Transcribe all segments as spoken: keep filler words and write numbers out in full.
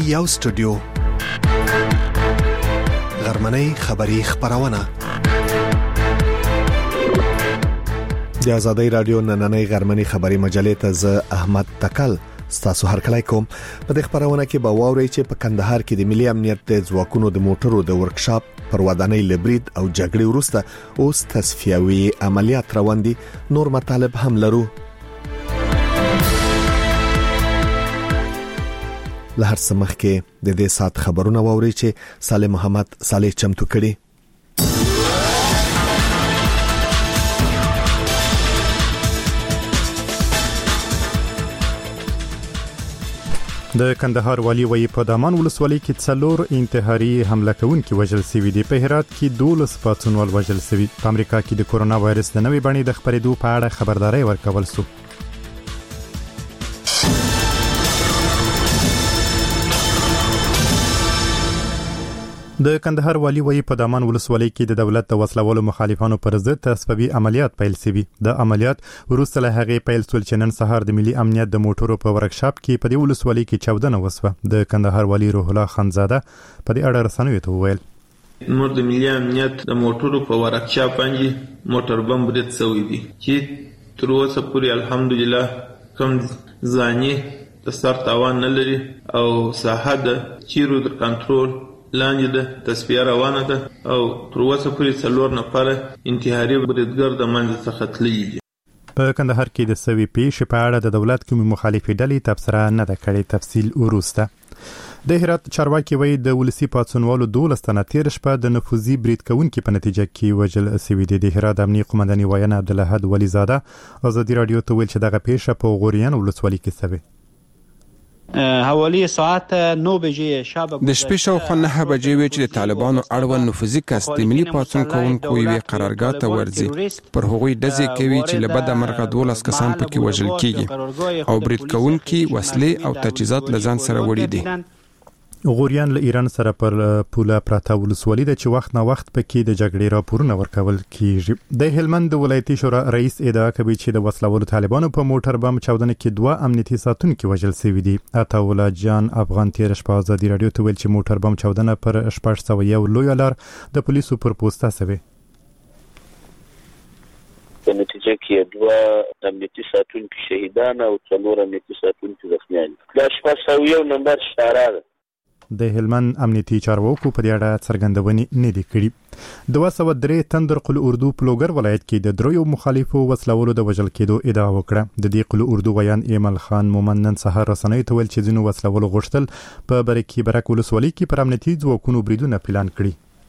یو سټوډیو غرمنۍ خبری خبرونه د آزادۍ رادیو نننۍ غرمنۍ خبری مجلې ته ز احمد تکل ستاسو هر کله کوم په دې خبرونه کې به واوري چې په کندهار کې د ملي امنیت د ځواکونو د موټرو د ورکشاپ پر ودانۍ لبرید او جګړې وروسته اوس تصفیوي عملیات روان دي. نور مطالب هم لرو. له هر څه مخکې د دې سات خبرونه واوري چې صالح محمد صالح چمتو کړي. د کندهار والی وی په دامان ولسوالۍ کې څلور انتحاري حمله کوونکي وژل شوي دي. په هرات کې دولس پاتونوال وژل شوي. په امریکا کې د کورونا وایرس د نوې بڼې د خپرېدو په اړه خبرداري ورکول شو. د کندهار والی وی په دامان ولسوالۍ کې د دولت د وسلوالو مخالفانو پر ضد تصفیوي عملیات پیل شوي. د عملیات وروسته له هغې پیل شول چې نن سهار د ملي امنیت د موټرو په ورکشاپ کې په دې ولسوالۍ کې چاودنه وسوه. د کندهار والی روح الله خانزاده په دې اړه رسنیو ته وویل: نور د ملي امنیت د موټرو په ورکشاپ باندې موټر بم برید شوی دی چې تر اوسه پورې الحمدلله کوم ځاني د سر تاوان نه لري او ساحه د چیرو د کنټرول لاندې د تصفیه روانه ده او تر اوسه پورې څلور نفره انتحاري بریدګر د منځ څخه تللي دي. په کندهار کې د سوي پیښې په اړه د دولت کومې مخالفې ډلې تبصره نه ده کړې. تفصیل وروسته. د هرات چارواکي وایي د ولسي پاڅونوالو دولس تنه تیر شپه د نفوذي برید کوونکي په نتیجه کې وژل شوي دي. د هرات امنیي قومنداني ویاند عبدالاحد ولیزاده ازادي رادیو ته ویل چې دغه پیښه په غوریان ولسوالۍ کې شوې. حوالی ساعت نو بجې شب د شپې شاوخوا نهه بجې وې چې د طالبانو اړوند نفوذي کس د ملي پاڅون کوونکو یوې قرارګاه ته ورځي. پر هغوی ډزې کوي چې له بده مرغه دولس کسان پکې وژل کیږي او برید کوونکي وسلې او تجهیزات له ځان سره وړي دي. غوریان له ایران سره پر پوله پراته ولسوالۍ ده چې وخت نه وخت پکې د جګړې راپورونه ورکول کیږي. د هلمند ولایتي شورا رئیس ادعا کوي چې د وسلوالو طالبانو په موټر بم چاودنه کې دوه امنیتي ساتونکي وژل شوي دي. عطاالله جان افغان تیر شپه ازادي رادیو ته ویل چې موټر بم چاودنه پر شپږ سوه یو لوی لار د پولیسو پر پوسټه شوې. په نتیجه کې دوه امنیتي ساتونکي شهیدان او څلور امنیتي ساتونکي زخمیان دي. دا شپږ سوه یو نمبر شارع ده. د هلمند امنیتي چارواکو په دې اړه څرګندونې نه دي کړې. دوه سوه درې تندر قل اردو پلوګر ولایت کې د دریو مخالفو وسلوالو د وژل کېدو ادعا وکړه. د دې قل اردو ویان ایمل خان مومن نن سهار رسنیو ته ویل چې ځینو وسلوالو غوښتل په برکې برک ولسوالۍ کې پر امنیتي ځواکونو بریدونه پلان کړي.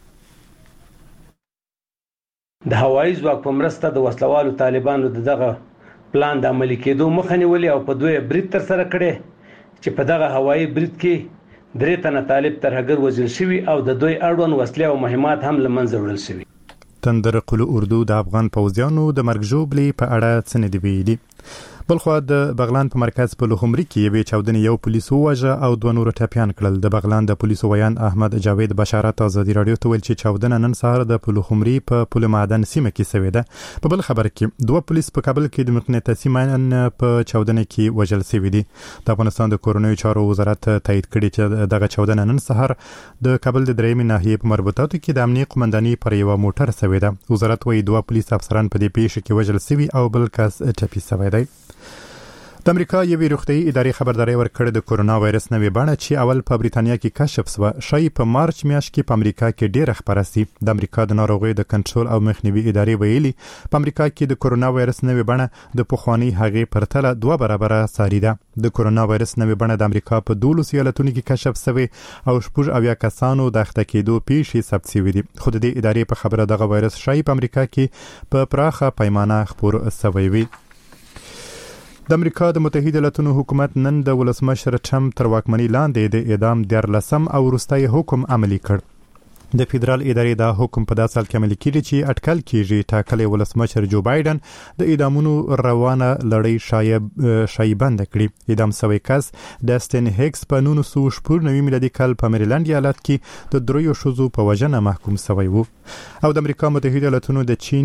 د هوایي ځواک په مرسته د وسلوالو طالبانو دغه پلان د عملي کېدو مخه نیولې او په دوی برید تر سره کړي چې په دغه هوایي برید کې درې تنه طالب ترهګر وژل شوي او د دوی اړوند وسلې او مهمات هم له منځه وړل شوي. تندر قل اردو د افغان پوځیانو د مرګ ژوبلې په اړه څه نه دی ویلي. بلخوا د بغلان په مرکز په لوخمري کې یوې چاودنې یو پولیس وواژه او دوه نور ټپیان کړل. د بغلان د پولیسو ویان احمد جاوید بشارت ازادي رادیو ته ویل چې چاودنه نن سهار د لوخمري په پل معدن سیمه کې شوې ده. په بل خبر کې دوه پولیس په کابل کې د مقناطیسي ماین په چاودنه کې وژل شوي دي. د افغانستان د کورنیو چارو وزارت تایید کړي چې دغه چاودنه نن سهار د کابل د درېیمې ناحیې په مربوطاتو کې د امنیه قومنداني پر یو موټر شوې ده. وزارت وايي دوه پولیس افسران په دې پیښه کې وژل شوي او بل کس ټپي شوی دی. د امریکا یوې روغتیايي ادارې خبرداري ورکړه د کورونا وایرس نوې بڼه چې اول په بریتانیا کې کشف شوه شای په مارچ میاشت کې په امریکا کې ډېر خبره سي. د امریکا د ناروغیو د کنټرول او مخنیوي ادارې ویلي په امریکا کې د کورونا وایرس نوې بڼه د پخوانی هغې پرتله دوه برابره ساري ده. د کورونا وایرس نوې بڼه د امریکا په دولس ایالتونو کې کشف شوه او شپږ اویا کسانو د اخته کېدو پیښې ثبت شوې دي. خو د دې ادارې په خبره دغه وایرس شای په امریکا کې په پراخه پیمانه خپور شوی وي. د امریکا د متحده ایالاتونو حکومت نن د ولسمشر ټرمپ تر واکمنۍ لاندې د اعدام دیارلسم او وروستی حکم عملي کړ. د فدرال ادارې دا حکم په داسې حال کې عملي کړي چې اټکل کېږي ټاکلی ولسمشر جو بایدن د اعدامونو روانه لړۍ شایب شایبند کړي. اعدام شوی کس ډسټن هیکس په نولس سوه شپږ نوي میلادي کال په میریلند ایالت کې د دریو ښځو په وژنه محکوم شوی و. او د امریکا متحده ایالاتونو د چین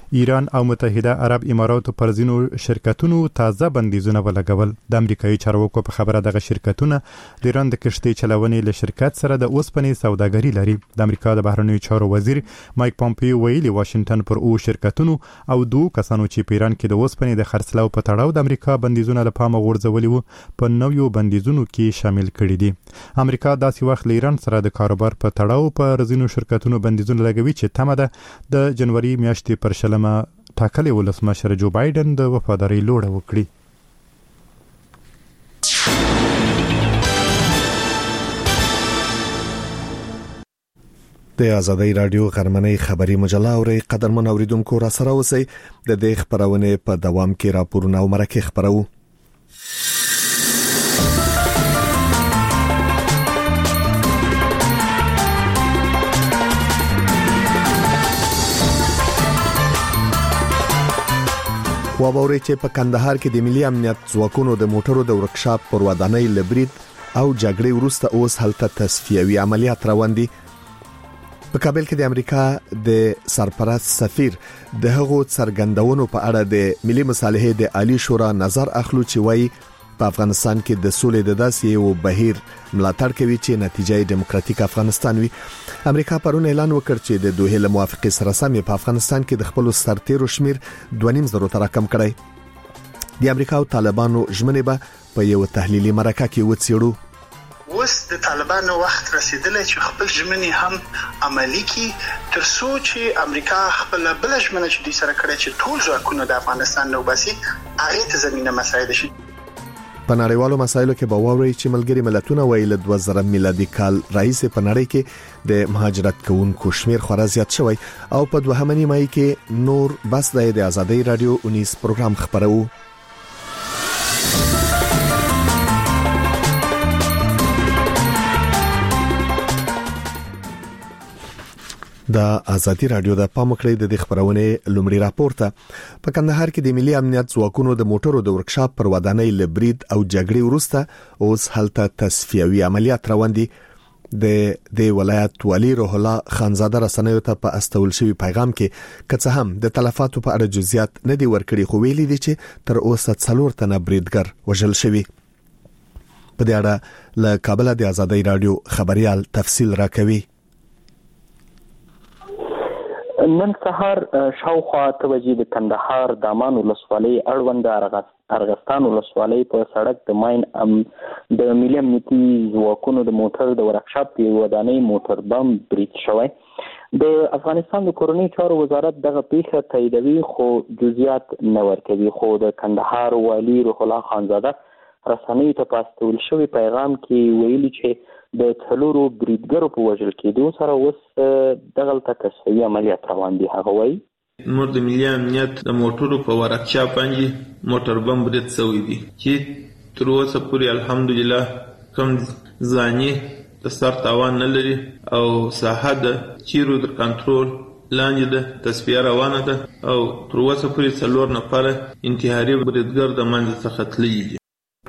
ایران او متحده عرب اماراتو پر ځینو شرکتونو تازه بندیزونه ولګول. د امریکایي چارواکو په خبره دغه شرکتونه د ایران د کشتۍ چلونې له شرکت سره د اوسپنې سوداګري لري. د امریکا د بهرنیو چارو وزیر مایک پامپیو ویلي واشنگټن پر او شرکتونو او دوه کسانو چې په ایران کې د اوسپنې د خرڅلاو په تړاو د امریکا بندیزونه له پامه غورځولي وو په نویو بندیزونو کې شامل کړي دي. امریکا داسې وخت له ایران سره د کاروبار په تړاو په ځینو شرکتونو بندیزونه لګوي چې تمه ده د جنوري میاشتې پر شلمه ټاکلي ولسمشر جو بایدن د وفادارۍ لوړه وکړي. د آزادۍ رادیو غرمنۍ خبری مجله اوري قدرمن اوریدونکو را سره اوسئ. د دې خبرونه په دوام کې راپورونه او مرکه خبرو. وابوري چې په کندهار کې د ملي امنیت ځواکونو د موټرو د ورکشاپ پر ودانۍ لبرید او جګړې وروسته اوس هلته تصفیوي عملیات روان دي. په کابل کې د امریکا د سرپرست سفیر د هغو څرګندونو په اړه د ملي مصالحې د عالی شورا نظر اخلو چې وایي په افغانستان کې د سولې د داسې یو بهیر ملاتړ کوي چې نتیجه دیموکراتیک افغانستان وي. امریکا پرون اعلان وکړ چې د دوه له موافقې سره سم په افغانستان کې د خپل سرتیرو شمیر دوه نیم زرو ته راکم کړی. د امریکا او طالبانو ژمنې به په یو تحلیلي مرکه کې وڅېړو. اوس د طالبانو وخت رسیدلی چې خپل ژمنې هم عملی کړي تر څو چې امریکا خپل بل ژمنه چې دوی سره کړې چې ټول ځواکونه د افغانستان نو باسي هغه ته زمينه مساعده شي. په نړیوالو مسایلو کې به واوري چې ملګری ملتونه ویل د دوه زره میلادي کال رئیس په نړۍ کې د مهاجرت کوونکو شمیر خورا زیات شوی او په دوهمه نیمه کې نور بس د آزادۍ رادیو انیس پروګرام خبرو. د آزادۍ رادیو د پامکړې د خبرونه لومړی راپورته په کندهار کې د ملي امنیت ځواکونو د موټرو د ورکشاپ پر ودانۍ لبرید او جګړې وروسته اوس هلته تصفیوي عملیات روان دي. د د ولایت والی روح الله خانزاده رسنیو ته په استول شوی پیغام کې کڅه هم د تلفاتو په اړه جزئیات نه دی ورکړي خو ویلي دي چې تر اوسه څلور تنه بریدګر وژل شوی. په دې اړه له کابل د آزادۍ رادیو خبريال تفصیل راکوي. نن سهار شاوخوا توجی د کندهار دامان ولسوالۍ اړوند ارغستان ولسوالۍ په سړک د ماین ام د ملي امنیتي ځواکونو د موټر د ورکشاپ په ودانۍ موټر بم برید شوی. د افغانستان د کورنۍ چارو وزارت دغه پیښه تاییدوي خو جزئیات نه ورکوي. خو د کندهار والی روح الله خانزاده رسنیو ته پاستول شوی پیغام کې ویلي چې د څلورو بریدګرو په وژل کېدو سره اوس دغه تصفیوي عملیات روان دي. هغه وایي موږ د ملي امنیت د موټرو په ورکشاپ باندې موټر بم برید شوی دی چې تر اوسه پورې الحمدلله کوم ځاني د سر تاوان نه لري او ساحه د چیرو د کنټرول لاندې د تصفیه روانه ده او تر اوسه پورې څلور نفر انتحاري بریدګر د منځ څخه تللي دي.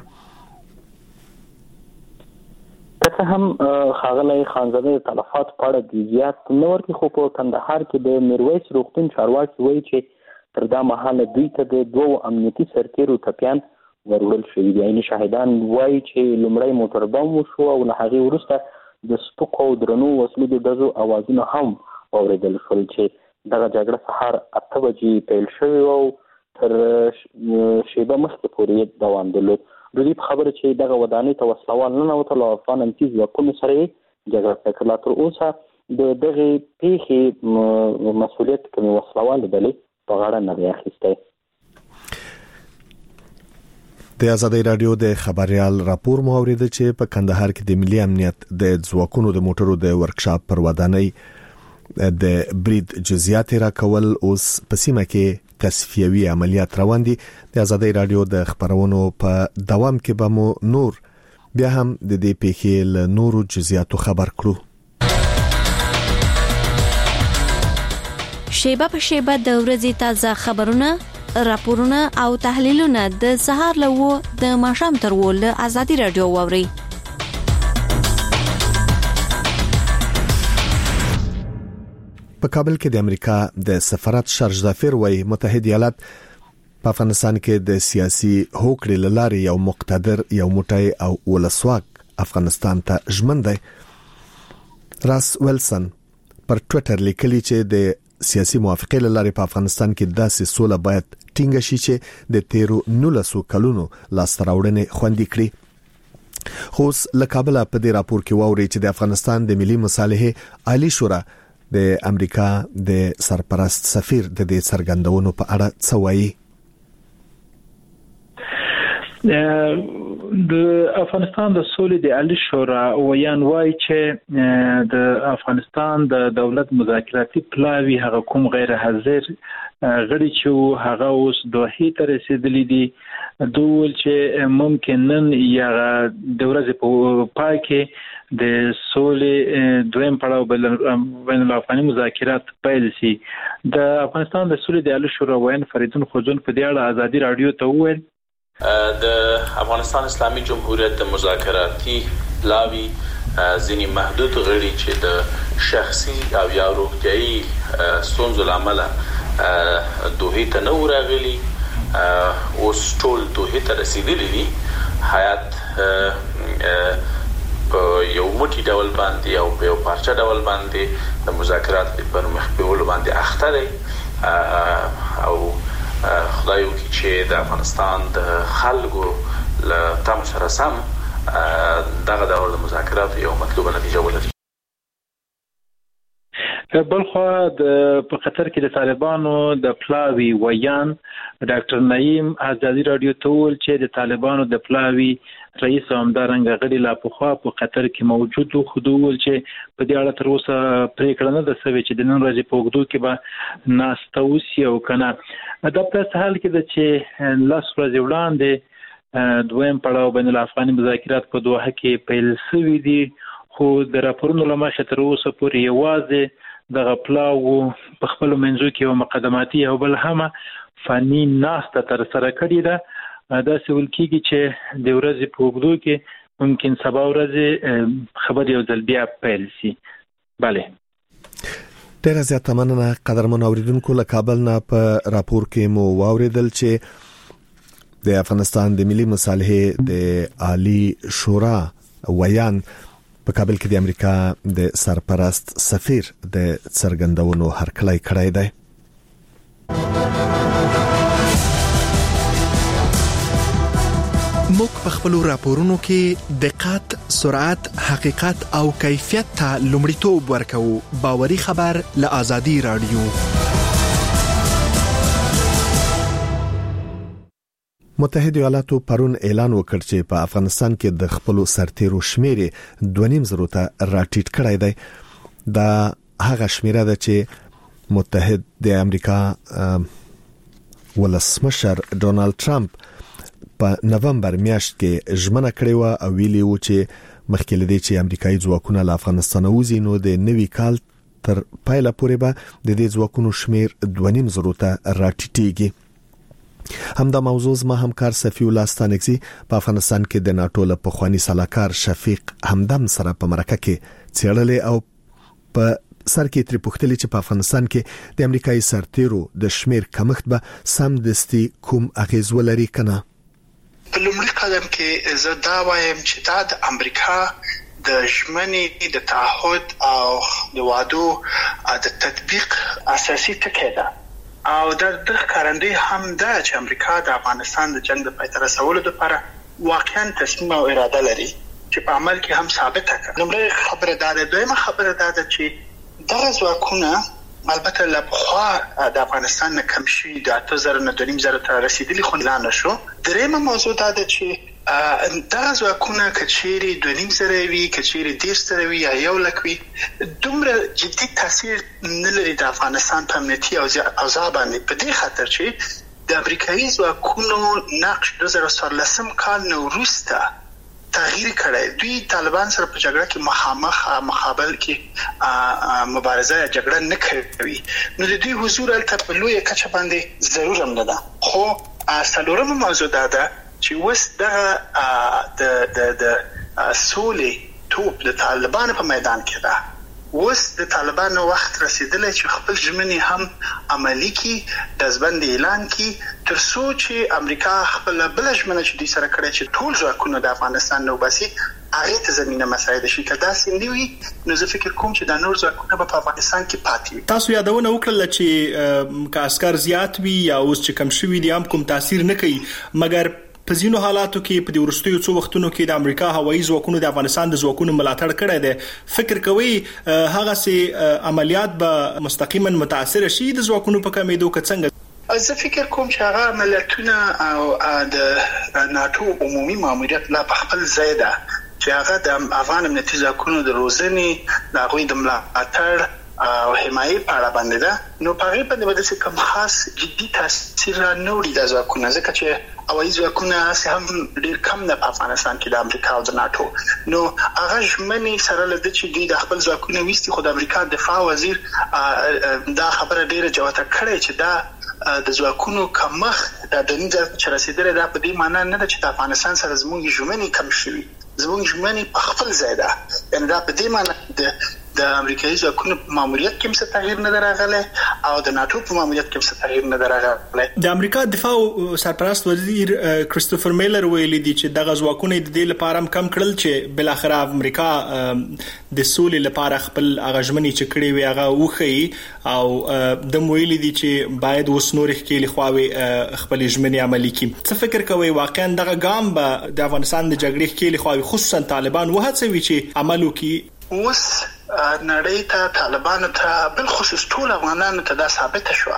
که هم خاغلی خانزاده د تلفات په اړه جزئیات نه ورکړي خو په کندهار کې د میرویس روغتون چارواکي وایي چې تر دا مهاله دوی ته د دوو امنیتي سرتیرو ټپیان ورول شوي دي. عیني شاهدان وایي چې لومړی موټر بم وشو او له هغې وروسته د سپکو او درنو وسلو د ډزو اوازونه هم واورېدل شول چې دغه جګړه سهار اته بجې پیل شوې او تر شیبه مخکې پورې دوام درلود. د دې په خبره چې دغه ودانۍ ته وسلوال نه نوتل او افغان امنیتي ځواکونو سره یې جګړه وکړه. تر اوسه د دغې پیښې مسؤلیت کومې وسلوال ډلې په غاړه نه دی اخیستی. د آزادۍ رادیو د خبريال راپور مو اوریده چې په کندهار کې د ملي امنیت د ځواکونو د موټرو د ورکشاپ پر ودانۍ د برید جزئیات راکول اوس په سیمه کې تصفیوي عملیات روان دي. د آزادۍ رادیو د خبرونو په دوام کې به مو نور بیا هم د دې پیښې له نورو جزئیاتو خبر کړو. شیبه په شیبه د ورځې تازه خبرونه، راپورونه او تحلیلونه د سهار له و د ماښام تر و له آزادۍ رادیو واوري. په کابل کې د امریکا د سفارت شارج ظفر وایي متحده ایالات په افغانستان کې د سیاسي هوکړې لارې یو مقتدر یو موټی او ولسواک افغانستان ته ژمن دی. راس ویلسن پر ټوئیټر لیکلی چې د سیاسي موافقې لارې په افغانستان کې داسې سوله باید ټینګه شي چې د تیرو نولسو کلونو لاسته راوړنې خوندي کړي. خو له کابل په دې راپور کې واوري چې د افغانستان د ملي مصالحې عالی شورا د امریکا د سرپرست سفیر د دې څرګندونو په اړه څه وایي. د افغانستان د سولې د عالی شورا ویان وایي چې د افغانستان د دولت مذاکراتي پلاوی هغه کوم غیر حاضر غړي چې هغه اوس دوه ته رسیدلی دي دوول چې ممکن نن یا د ورځې په پای کې د سولې دویم پړاو بین الافغاني مذاکرات پیل شي. د افغانستان د سولې د عالی شورا ویان فریدون خوجون په دې اړه ازادي رادیو ته وویل د افغانستان اسلامي جمهوریت د مذاکراتي پلاوی ځینی محدود غړي چې د شخصي او یا روغتيایي ستونزو لامل دوه ته نو راغلي اوس ټول دوه ته رسیدلي دي. حیات په یو موټی ډول باندې او په یو پارچه ډول باندې د مذاکرات په مخ په ول باندې اخته دي او خدای وکړي چې د افغانستان د خلکو له تم سره سم دغه ډول مذاکرات یو مطلوبه نتیجه ولري. بلخو د په قطر کې د طالبانو د پلاوی ویان ډاکټر نعیم ازادي رادیو ته ویل چې د طالبانو د پلاوی رئیس همدارنګه غړي لا په خوا په قطر کې موجود وو خو دوی چې په دې اړه تر اوسه پریکړه نه ده شوې چې د نن ورځې په وګړو کې به ناستوسی او کنه دا په حال کې د چې لاس ورځې وړاندې دویم پړاو بین الافغاني مذاکرات په دوحه کې پیل شوی دي خو د راپورونو لمخه تر اوسه پورې یوازې د غپلاو په خپل منځو کې یو مقدماتي او بل هم فني ناسته تر سره کړی ده. دا سوال کیږي چې د ورځې په وګړو کې ممکن سبا ورځې خبر یو ځل بیا پیل شي. bale ډیره زیاته مننه قدرمن اوریدونکو. له کابل نه په راپور کې مو واوریدل چې د افغانستان د ملي مصالحې د عالی شورا ویان په کابل کې د امریکا د سرپرست سفیر د څرګندونو هرکلی کړی دی. موږ په خپل راپورونو کې دقت، سرعت، حقیقت او کیفیت ته لومړیتوب ورکوو. باوري خبر له آزادي رادیو. متحده ایالاتو پرون اعلان وکړ چې په افغانستان کې د خپل سرتیرو شمیر دوه نیم زره ته راټیټ کړی دی. دا هغه شمیره ده چې متحد د امریکا ولسمشر ډونالد ټرمپ په نومبر میاشت کې ژمنه کړې و او ویلي و چې مخکې لدی چې امریکایي ځواکونه له افغانستان وځي نو د نوي کال تر پایله پورې به د دې ځواکونو شمیر دوه نیم زره ته راټیټيږي. همدا موضوع زما همکار صفی الله ستانکزی په افغانستان کې د ناتو له پخوانی سلاکار شفیق همدم سره په مرکه کې څېړلې او په سر کې تر پوښتنې چې په افغانستان کې د امریکایي سرتیرو د شمیر کمښت به سم دستي کوم اغیز ولري کنه. په لومړي قدم کې زه دا وایم چې دا د امریکا د ژمنې د تعهد او د وعدو د تطبیق اساسي ټکی ده او د ښکارندوی هم ده چې امریکا د افغانستان د جنگ د پای ته رسولو لپاره واقعا تصمیم او اراده لري چې په عمل کې هم ثابته کړي. لومړی خبره دا ده. دویمه خبره دا ده چې دغه ځواکونه البته له خوا د افغانستان نه کم شي د اته زره نه دوه نیم زره ته رسیدلی خو لا نه شو. درېمه موضوع دا ده چې دغه ځواکونه کچيري دوه نیم زره وي کچيري دېرش زره وي یا یو لک وي دومره جدي تاثیر نه لري د افغانستان په امنیتي اوضاع باندې په دې خاطر چې د امریکایي ځواکونو نقش دوه زره څوارلسم کال نه وروسته تغییر کړی. دوی طالبان سره په جګړه کې مخامخ مقابل کې مبارزه یا جګړه نه کوي نو د دوی حضور البته په لویه کچه باندې ضرور هم نه ده. خو څلورمه موضوع دا ده چې وس د د د سولې توپ د طالبان په میدان کې ده اوس د طالبانو وخت رسیدلی چې خپل ژمنې هم عملی کړي، د ځبند اعلان کړي، تر څو چې امریکا خپل بل ژمنه چې دوی سره کړې چې ټول ځواکونه د افغانستان نه وباسي هغه ته زمينه مساعده شي. کدا سندوي نو زه فکر کوم چې د نور ځواکونه په افغانستان کې پاتې وي. تاسو یادونه وکړه چې کا عسكر زیات وي یا اوس چې کم شوي دي هم کوم تاثیر نه کوي، مګر په ځینو حالاتو کې په دې ورستیو څو وختونو کې د امریکا هوایي ځواکونو د افغانستان د ځواکونو ملاتړ کړی دی. فکر کوي هغه سي عملیات به مستقیما متاثر شي د ځواکونو په کمیدو کې څنګه؟ زه فکر کوم چې هغه عملیاتونه او د ناتو عمومي ماموریت لا په خپل ځای ده چې هغه د افغان امنیتي ځواکونو د روزنې د هغوی د ملاتړ او حمایت په اړه باندې ده. نو په هغه باندې د کوم خاص جدي تاثیر نه وړي د ځواکونو، ځکه چې هوایي ځواکونه هم ډېر کم نه په افغانستان کې د امریکا او د ناتو. نو هغه ژمنې سره لدې چې دوی د خپل ځواکونو ویستي، خو د امریکا دفاع وزیر دا خبره ډېره جوته کړې چې دا د ځواکونو کمښت د دني ځای چې رسیدلی دا په دې معنی نه ده چې د افغانستان سره زموږ ژمنې کم شوي، زموږ ژمنې په خپل ځای ده. یعنې دا په دې معنی د د امریکایي ځواکونو په ماموریت کې څه تغییر نه راغلی او د ناتو په ماموریت کې څه تغییر نه راغلی. د امریکا دفاع سرپرست وزیر کریستوفر میلر ویلي دی چې دغه ځواکونه د دې لپاره کم کړل چې بل اخر امریکا د سولې لپاره خپل اغاژمنې چې کړې وي هغه وخی او د ویلي دی چې باید وس نور خېل خواوي خپل ژمنې عملي کړي. څه فکر کوي واقعا دغه ګام به د افغانستان د جګړې خېل خواوي خصوصا طالبان وهڅوي چې عمل وکړي؟ اوس نړۍ ته طالبانو ته بل خصوص ټول افغانانو ته دا ثابت شو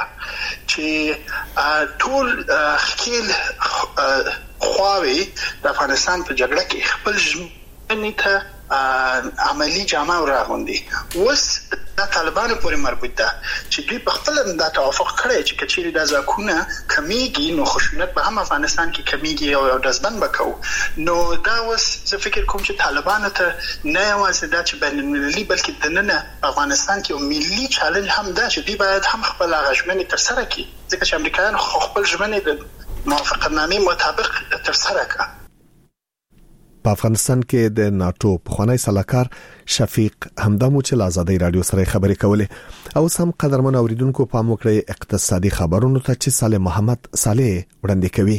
چې ټول خېل خواوي د افغانستان په جګړه کې خپل ژمنې ته عملی جامه راغوندي. اوس د طالبانو پورې مربوط ده چې دوی په خپل د توافق کړی چې کچېری د ځواکونه کمیږي نو خشونت به هم افغانستان کې کمیږي او د ځبند وکاو. نو دا اوس زه فکر کوم چې طالبانو ته نه یوازې دا چې بین المللي بلکې د نن افغانستان کې یو ملي چالش هم ده چې دوی باید هم خپل غژمنې تر سره کړي، ځکه چې امریکایان خپل ژمنې د موافقتنامې مطابق تر سره کړي. په افغانستان کې د ناتو پخوانی سلاکار شفیق همدامو چې آزادۍ رادیو سره خبرې کولې او سم قدرمن اوریدونکو پام وکړئ اقتصادي خبرونو ته چې صالح محمد صالح وړاندې کوي.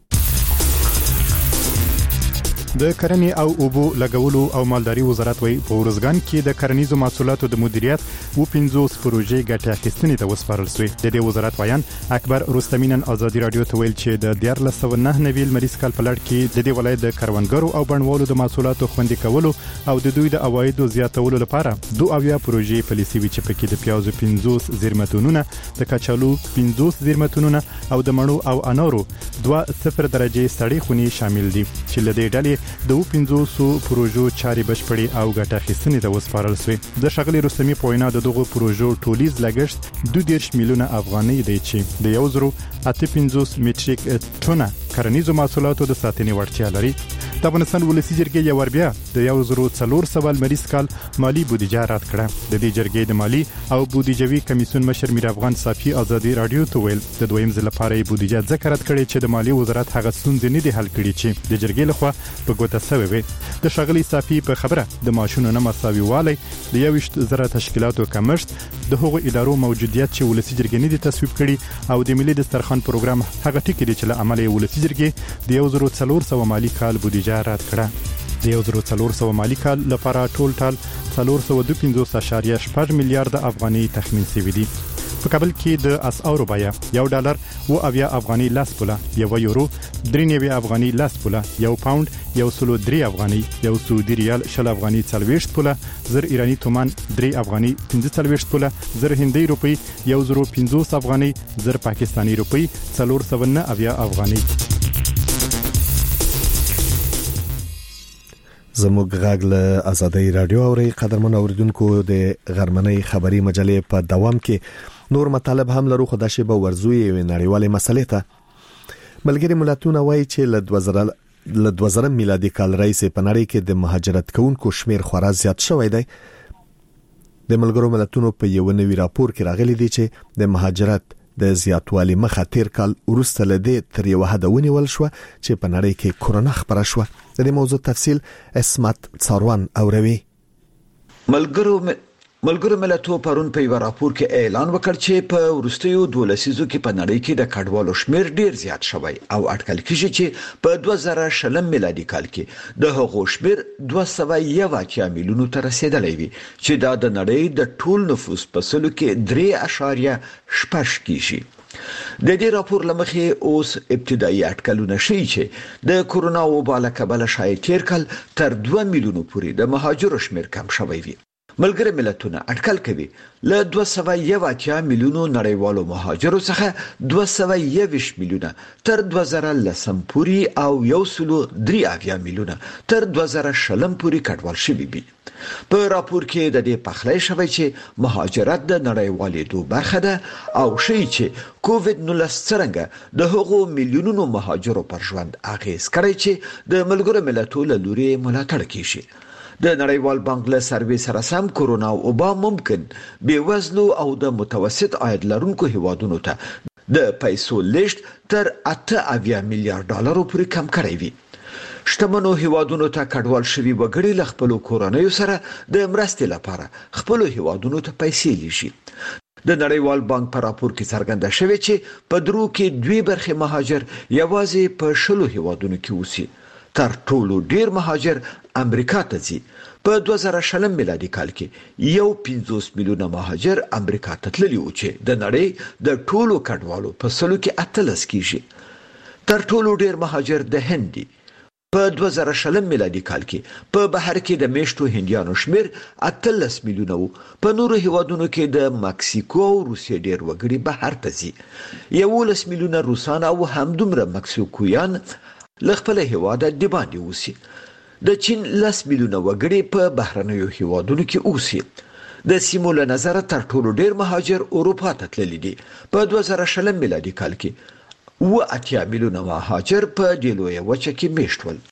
د کرنې او اوبو لګولو او مالداري وزارت وایي په ورزګان کې د کرنیزو محصولاتو د مدیریت و پنځوس پروژې ګټه اخیستنې ته وسپارل شوې. د دې وزارت وایان اکبر رستمینن آزادۍ رادیو ته ویل چې د دیار لس سوه نه نوي لمریز کال په لړ کې د دې ولایت د کروندګرو او بڼوالو د محصولاتو خوندي کولو او د دوی د عوایدو زیاتولو لپاره دوه اویا پروژې پالیسي وي چې پکې د پیازو پنځوس زیرمتونونه، د کچالو پنځوس زیرمتونونه او د مڼو او انارو دوه صفر درجه سړې خوني شامل دي چې لدې ډلې د پنځوس پروژو چاري بشپړي او ګټه اخیستنې ته وسپارل شوې. د شغلي رستمي په وینا د دغه پروژو ټولیز لګښت دوه دېرش میلیونه افغانۍ دی چې د یو زرو اته پنځوس میټریک ټونه کرنیزو محصولاتو د ساتنې وړتیا لري. د افغانستان ولسی جرګې یو ور بیا د یو زرو څلور سوه لمریز کال مالی بودیجه رد کړه. د دې جرګې د مالی او بودیجوي کمیسیون مشر میر افغان صافي آزادۍ رادیو ته ویل د دویم ځل لپاره بودیجه ذکر کړي چې د مالی وزارت هغه ستونزې نه دي حل کړي چې د جرګې لخوا په ګوته سوي وي. د شغلي صافي په خبره د ماشونو نه مساوي والی د یوشت زره تشکیلاتو کمښت د هغو ادارو موجودیت چې ولسی جرګې نه دي تصویب کړي او د ملي دسترخوان پروګرام هغه ټکی دي چې له عمل ولسی جرګې د یو زرو څلور سوه مالی کال بودیجه رد کړه. د یو زرو څلور سوه مالی کال لپاره ټول ټال څلور سوه دوه پنځوس اعشاریه شپږ میلیارډ افغانۍ تخمین شوی دي. په کابل کې د اسعارو بیه یو ډالر و اویا افغاني لاس پوله، یو یورو درې نوي افغاني لاس پوله، یو پاوند یو سلو درې افغاني، یو سعودي ریال شل افغاني څلوېښت پوله، زر ایرانی تومان درې افغاني پنځه څلوېښت پوله، زر هندۍ روپی یو زرو پنځوس افغاني، زر پاکستاني روپی څلور سوه نه اویا افغاني. زموږ غږ له آزادۍ رادیو اوري قدرمن اوریدونکو د غرمنۍ خبري مجلې په دوام کې نور مطالب هم لرو خو د شیبه ورزوي نړیوالې مسلې ته ملګری ملتونه وایي چې ل دوه زره میلادي کال رئیس په نړۍ کې د مهاجرت کوونکو شمیر خورا زیات شوی دی. د ملګرو ملتونو په یو نوي راپور کې راغلي دی چې د مهاجرت د زیاتوالي مخه تیر کال وروسته لدی تر یو حد ونیول شو چې په نړۍ کې کورونا خبره شو. د دې موضوع تفصیل اسمت څاروان اوروي. ملګرو ملګرو ملتونو پرون په یو راپور کې اعلان وکړ چې په ورستیو دولسیزو کې په نړۍ کې د کډوالو شمیر ډیر زیات شوی او اټکل کیږي چې په دوه زره شلم میلادي کال کې د هغو شمیر دوه سوه یو اتیا میلیونو ته رسیدلی وي چې دا د نړۍ د ټول نفوس په سلو کې درې اعشاریه شپږ کیږي. د دې راپور لمخې اوس ابتدایي اټکلونه ښیي چې د کورونا وبا له کبله شاید تیر کال تر دوه میلیونو پورې د مهاجرو شمیر کم شوی وي. ملګري ملتونه اټکل کوي له دوه سوه یو اتیا میلیونو نړیوالو مهاجرو څخه دوه سوه یو میلیونه تر دوه زره لسم پورې او یو سلو درې اویا میلیونه تر دوه زره شلم پورې کډوال شوي وي. په راپور کې د دې پخلی شوی چې مهاجرت د نړیوالېدو برخه ده او ښیي چې کووډ نولس څرنګه د هغو میلیونونو مهاجرو پر ژوند اغیز کړی چې د ملګرو ملتونو له لوري ملاتړ کیږي. د نړیوال بانک له سروې سره سم کورونا وبا ممکن بې وزلو او د متوسط عاید لرونکو هیوادونو ته د پیسو لیږد تر اته اویا میلیارډ ډالرو پورې کم کړی وي. شتمنو هیوادونو ته کډوال شوي وګړي له خپلو کورنیو سره د مرستې لپاره خپلو هیوادونو ته پیسې لیږي. د نړیوال بانک په راپور کې څرګنده شوی چې په درو کې دوی برخې مهاجر یوازې په شلو هیوادونو کې اوسي. تر ټولو ډیر مهاجر امریکا ته ځي. په دوه زره شلم میلادي کال کې یو پنځوس میلیونه مهاجر امریکا ته تللي وو چې د نړۍ د ټولو کډوالو په سلو کې اتلس کیږي. تر ټولو ډیر مهاجر د هند دي. په دوه زره شلم میلادي کال کې په بهر کې د میشتو هندیانو شمیر اتلس میلیونه وو. په نورو هیوادونو کې د مکسیکو او روسیې ډیر وګړي بهر ته ځي. یولس میلیونه روسان او همدومره مکسیکویان له خپل هیواده د باندې اوسي. د چین لس میلیونه وګړي په بهرنیو هیوادونو کې اوسي. د سیمو له نظره تر ټولو ډیر مهاجر اروپا ته تللي دي. په دوه زره شلم میلادي کال کې اوه اتیا میلیونه مهاجر په دې لویه وچه کې میشت ول.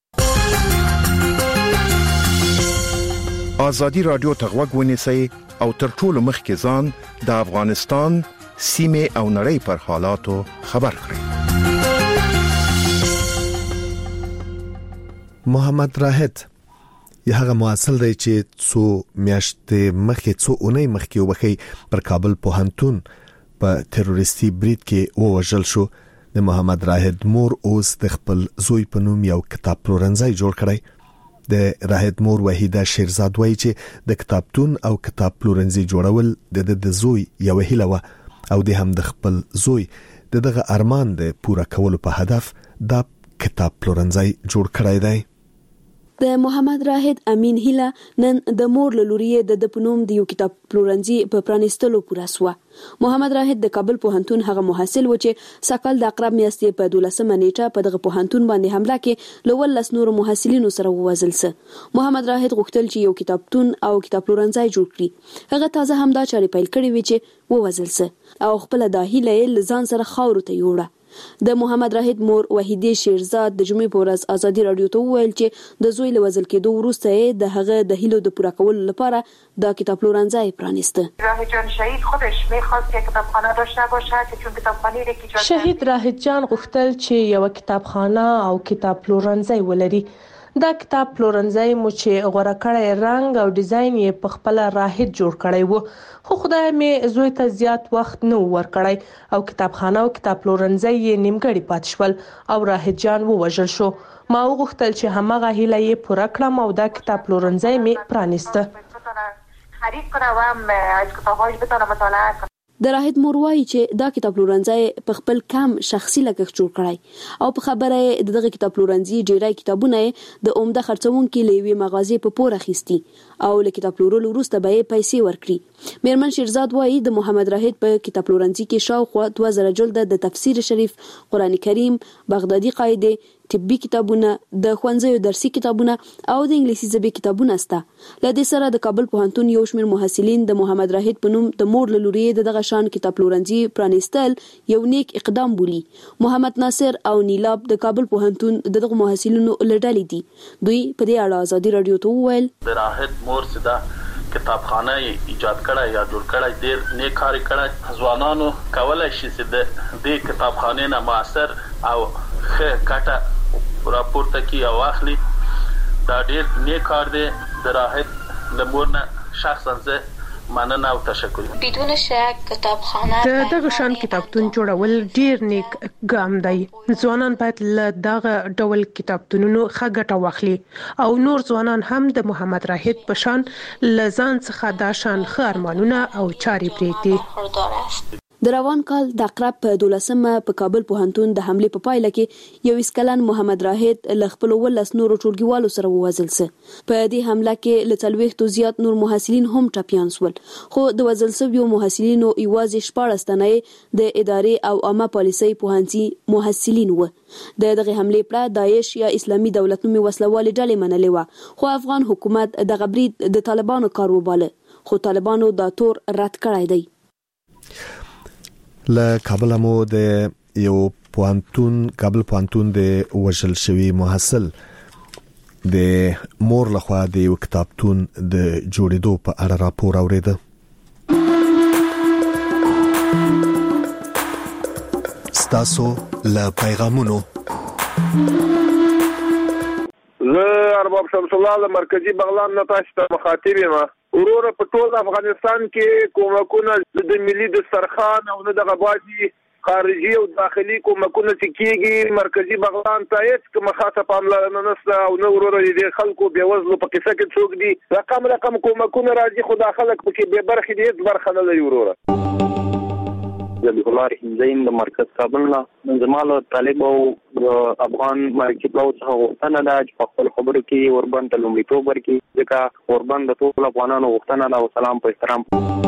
ازادي رادیو ته غوږ ونیسئ او تر ټولو مخکې ځان د افغانستان سیمې او نړۍ پر حالاتو خبر کړئ. محمد راحت یا هغه مواصل دی چې څو میاشتې مخکې څو اونۍ مخکې وبخي پر کابل پوهنتون په تروریستي برید کې ووژل شو. د محمد راحت مور اوس د خپل زوی په نوم یو کتاب پلورنځي جوړ کړی. د راحت مور وحیده شیرزاد وایي چې د کتابتون او کتاب پلورنځي جوړول د د زوی یو هیله و او د هم د خپل زوی دغه ارمان د پوره کولو په هدف د کتاب پلورنځي جوړ کړی دی. د محمد راحت امین هیله نن د مور له لوري د پنوم د یو کتاب پلورنځي په پرانستلو پوره سوه. محمد راحت د کابل پوهنتون هغه محصل و چې سکل د اقرب میاشتې په دولسمه نیټه په دغه پوهنتون باندې حمله کې لول لس نور محصلینو سره ووزل سه. محمد راحت غوښتل چې یو کتابتون او کتاب پلورنځي جوړ کړي. هغه تازه همدا چاري پیل کړې وی چې ووزل سه او خپل د هیله لزان سره خاور ته یوړه. د محمد راحت مور وحیده شیرزاد د جمعې په ورځ ازادي رادیو ته وویل چې د زوی له وزل کېدو وروسته د هغه د هیلو د پوره کولو لپاره د کتاب پلورنځي پرانیسته. راحت جان شهید خودش می‌خواست که کتابخانه داشته باشد چون کتابخانه را که شهید راحت جان غوښتل چې یو کتابخانه او کتاب پلورنځي ولري. دا کتاب پلورنځي مو چې غوړه کړی رنگ او ډیزاین یې په خپل راحت جوړ کړی وو، خو خدای مې زوی ته زیات وخت نه ورکړی او کتابخانه او کتاب پلورنځي یې نیمګړی پاتې شول او راحت جان ووژل شو. ما وغوښتل چې همغه هیله یې پوره کړم او دا کتاب پلورنځي مې پرانیسته. خرید کنم و از کتاب‌هاش بتونم مطالعه کنم. د راحت مور وایي چې دا کتاب پلورنځي په خپل کم شخصي لګښت جوړ کړی او په خبره دغه کتاب پلورنځي ډیری کتابونه د عمده خرڅونکو لوي مغازې په پور اخیستي او له کتاب پلورلو وروسته به پیسې ورکړي. میرمن شیرزاد وایي د محمد راحت په کتاب پلورنځي کې شاوخوا دوه زره جلد د تفسیر شریف، قرآن کریم، بغدادي قاعده، طبي کتابونه، د ښوونځیو درسي کتابونه او د انګلیسي ژبې کتابونه سته. لدې سره د کابل پوهنتون یو شمېر محصلین د محمد راحت په نوم د مور له لوري دغه شان کتاب پلورنځي پرانیستل یو نیک اقدام بولي. محمد ناصر او نیلاب د کابل پوهنتون دغه محصلینو لړډلې دي. دوی په دې اړه ازادي رادیو ته وویل د راحت مور سدا کتابخانه ایجاد کړه یا جوړ کړه ډېر نیک کار کړه. ځوانانو کولای شي چې د دې کتابخانه نه موثر او ښه کټه راپورته کی او اخلي. دا ډېر نیک کار دی. د راحت د مور نه شخصا زه مننه او تشکر. بدون شک کتابخانه د دغه شان کتابتون جوړول ډیر نیک ګام دی. ځوانان باید له دغه ډول کتابتونونو ښه ګټه واخلي او نور ځوانان هم د محمد راهید په شان له ځان څخه دا شان ښه ارمانونه او چارې پرېږدي. د روان کال د عقرب په دولسمه په کابل پوهنتون د حمله په پایله کې یو اسکلن محمد راهید له خپل ولس نورو ټولګیوالو سره ووزل سه. په دې حمله کې له څلوېښتو زیات نور محصلین هم ټپیان شول، خو د وزل شویو محصلینو یوازې شپاړس تنه د ادارې او عامه پالیسۍ پوهنځي محصلین و. د دغه حمله پر داعش یا اسلامي دولت نومي وسلوال ډلې منلې و، خو افغان حکومت دغه برید د طالبانو کار وباله، خو طالبانو دا تور رد کړی دی. له کابل مو د یو پوهنتون کابل پوهنتون د وژل شوی محصل د مور لخوا د یو کتابتون د جوړېدو په اړه راپور اوریده. ستاسو له پیغامونو زه ارباب شمس الله له مرکزی بغلان نه تاسو ته مخاطب یم. ورور په ټول افغانستان کې کومکونه د ملي دسترخوان او نه د غباجي خارجي او داخلي کومکونه چې کیږي مرکزی بغلان ته هیڅ کومه خاصه پاملرنه نشته او نه ورور دې خلکو به وزلو په کیسه کې څوک دي رقم رقم کومکونه راځي خو د خلک په به برخه دي هیڅ برخه نه لري ورور. جلي الله زين د مرکز کابل نه زماله طالب او افغان مارکیټ له څخه غوښتنه ده چې په خپل خبرو کې وربند ته لومړیتوب ورکړي ځکه وربند د ټول افغانانو غوښتنه ده او سلام په احترام.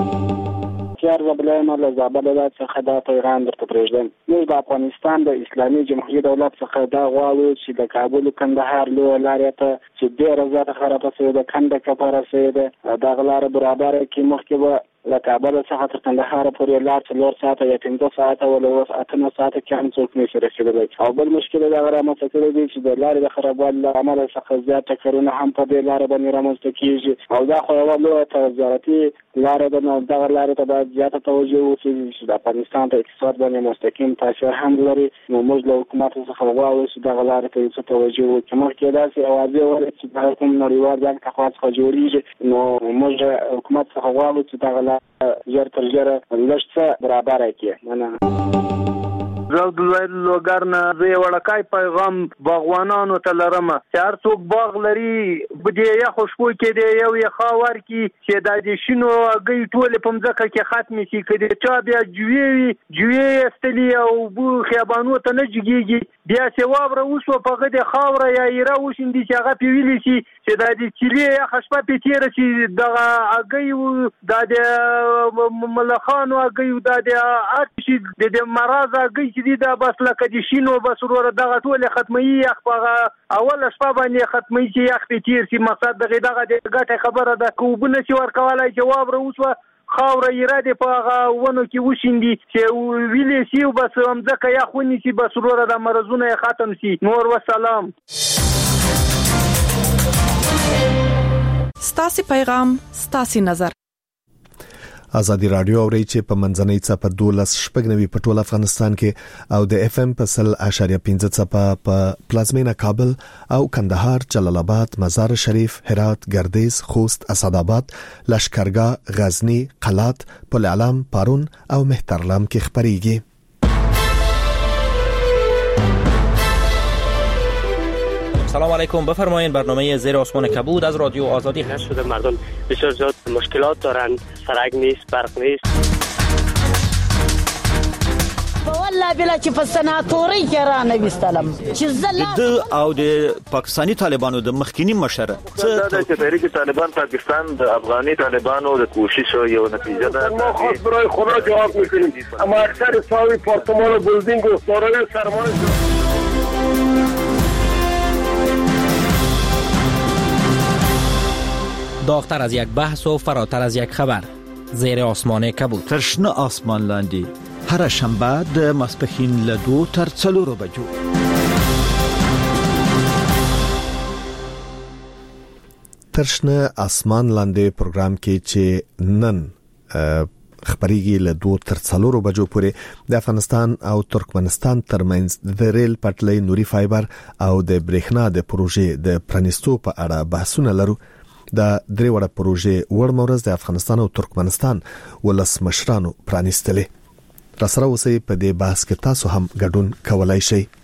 چار زبلانه له زابل څخه دا پیغام درته پرېږدم. موږ د افغانستان د اسلامي جمهوریت دولت څخه دا غواړو چې د کابل کندهار لویه لارې ته چې ډېره زیاته خرابه شوې ده، کنده کپاره شوې ده، دغه لاره برابره کړي. مخکې به له کابل څخه تر کندهار پورې لار څلور ساعته یا پنځه ساعته ولا اوس اته نه ساعته کې هم څوک نشي رسېدلی. او بل مشکل دا رامنځته کړی دی چې د لارې د خرابوالي له امله څخه زیات ټکرونه هم په دې لاره باندې رامنځته کېږي او دا خو یوه لویه تجارتي لاره ده. نو دغه لارې ته باید زیاته توجه وشي چې د افغانستان په اقتصاد باندې مستقیم تاثیر هم لري. نو موږ له حکومت څخه غواړو چې دغه لارې ته څه توجه وکړي. مخکې داسې اوازې ولري چې دا کوم نړیوال بانک له خوا څخه جوړېږي، نو موږ حکومت څخه غواړو چې دغه لاره زر تر زر لږ څه برابر کړي. مننه. زود لوګر نه زه وړکای پیغام باغوانانو ته لرم چې هر څوک باغ لري بده یا خوشبو کې دی یو یې خاور کې چې د دې شنو غي ټول په مځکه کې ختم شي کړي چې بیا جوی جوی استلی او بو خیابانو ته نه جګيږي بیا چې وابره وسو په غده خاور یا ایرا وشندي چې هغه پیویلی شي چې د دې چيلي یا خشبه پیتیر شي دغه اگي د دې ملخانو اگي د دې ارشي د دې مرز اگي چې دا بس لکه دي شینو بس ورور دغه ټول ختمي یخبغه اول شپه باندې ختمي چې یخ پیتیر شي مقصد دغه دغه ګټه خبره ده کوبنه چې ورکولای جواب وروسو خاور اراده په هغه ونه کې وشیندي چې ویلې شي بس همځکه یا خونی شي بس ورور د مرزونه ختم شي. نور وسلام. ستاسو پیغام ستاسو نظر. ازادي رادیو اوري چې په منځنۍ څپه دولس شپږنوي په ټول افغانستان کې او د اف ام په سل اشاریه پنځه څپه په پلازمینه کابل او کندهار، جلال آباد، مزار شریف، هرات، ګردیز، خوست، اسداباد، لشکرګاه، غزنی، قلات، پل علم، پارون او مهترلام کې خبريږي. سلام علیکم. بفرمایید برنامه زیر آسمان کبود از رادیو آزادی هست. شده مردم بسیار زیاد مشکلات دارند، سرک نیست، برق نیست. والله بلا چې په سناتوري کې را نه وستلم چې زله د او د پاکستانی طالبانو د مخکینی مشر څه د تحریک طالبان پاکستان د افغاني طالبانو د کوشش یو نتیجه ده. ما خاص برای خدا جواب میکنیم اما اکثر ساوی پارتمان و بلدینگ و سارای سرمایه داغتر از یک بحث و فراتر از یک خبر. زیر آسمان کبود. ترشنه آسمان لاندی. هر شنبه د ماسپښین له دوه تر څلورو بجو. ترشنه آسمان لاندې پروګرام کې چې نن خبريږي له دوه تر څلورو بجو پورې د افغانستان او ترکمنستان ترمنځ د ریل پټلۍ نوري فایبر او د برېښنا د پروژې د پرانیستو په اړه بحثونه لرو. د درې وړه پروژې ورمورز د افغانستان او ترکمنستان ولس مشرانو پرانیستلې. را سره اوسئ په دې بحث کې تاسو هم ګډون کولای شئ.